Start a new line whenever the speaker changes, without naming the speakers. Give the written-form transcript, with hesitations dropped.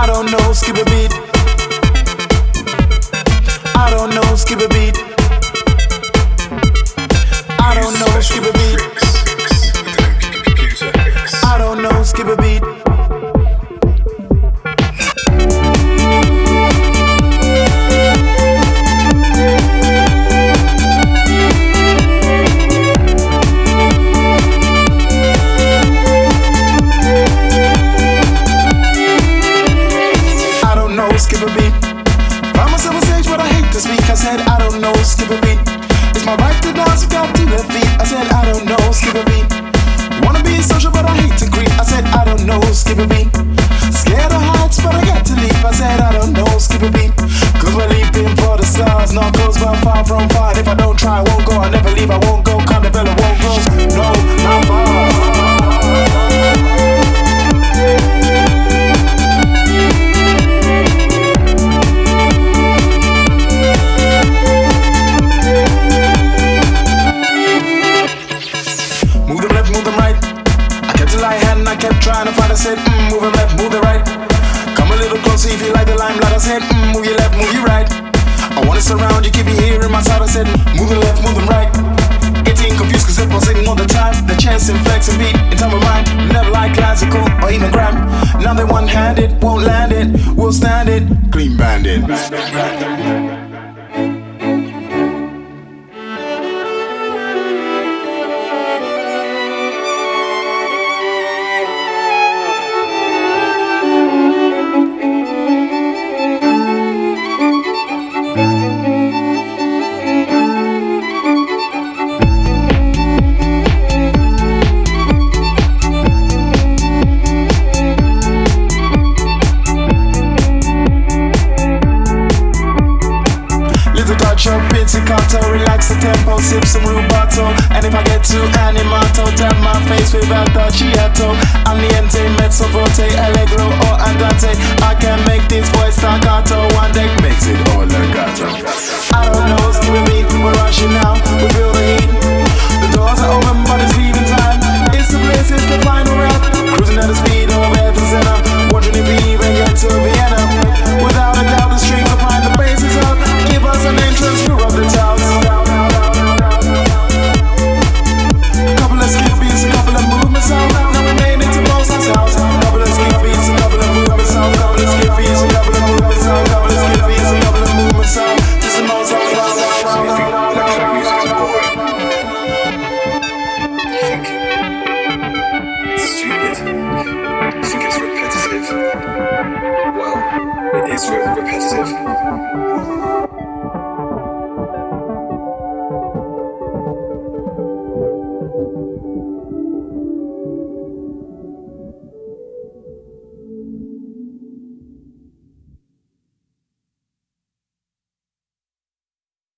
don't know, skip a beat. I don't know, skip a beat. I don't know, skip a beat. I don't know, skip a beat. Skip a beat. Found myself on stage, but I hate to speak. I said, I don't know, skip a beat. It's my right to dance, I've got 2 left feet. I said, I don't know, skip a beat. Wanna be social, but I hate to creep. I said, I don't know, skip a beat. Scared of heights, but I got to leap. I said, I don't know, skip a beat. Cause we're leaping for the stars, not close, but far from far. If I don't try, I won't go, I never leave, I won't go. Carnival, I won't close. No, not far. Trying to find, I said, move them left, move the right. Come a little closer if you like the limelight. I said, move your left, move your right. I wanna surround you, keep you here in my side. I said, move them left, move them right. Getting confused cause they're pulsating all the time. The chance and flex and beat in time of mind. Never like classical or even gram. Now they one-handed, won't land it. We'll stand it, clean bandit. Pizzicato, relax the tempo, sip some rubato. And if I get too animato, tap my face with Adagio. Aliente, mezzo forte, allegro or andante. I can make this voice staccato. One deck makes it all legato. I don't know, skip a beat, we're rushing now. We feel the heat. The doors are open, but it's leaving time. It's the place, it's the final route. Cruising at the speed of Atlanta. Wondering if we even get to Vienna. Without a doubt, the strings are fine, the bass is out. Give us an entrance, we're up the towers. Couple of skip beats, a couple of movements out. Now we made it to Moses' house. Couple of skip beats, a couple of movements out. Couple of skip beats, a couple of movements out. Couple of skip beats, a couple of movements out. This is Moses' house.
So you think electronic music is boring? You think it's stupid? You think it's repetitive? Well, it is repetitive.